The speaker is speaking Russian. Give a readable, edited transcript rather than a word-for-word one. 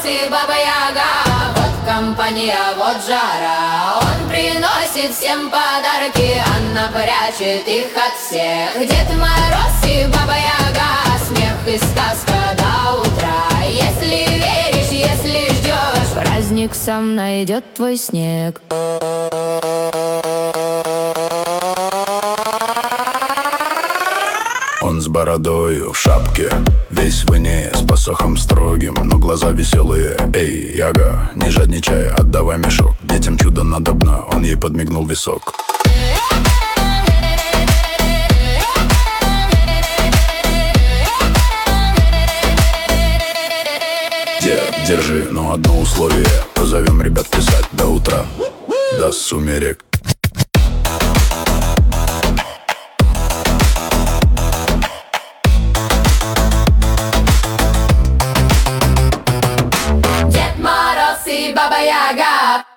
и Баба Яга. Вот компания, вот жара. Он приносит всем подарки, Анна прячет их от всех. Дед Мороз и Баба Яга, смех и сказка до утра. Если веришь, если ждешь, праздник сам найдет твой снег. Он с бородою в шапке, весь в ине, с посохом строгим, но глаза веселые. Эй, Яга, не жадничай, отдавай мешок. Детям чудо надобно, он ей подмигнул в висок. Дед, держи, но одно условие: позовем ребят писать до утра, до сумерек. Дед Мороз и Баба Яга.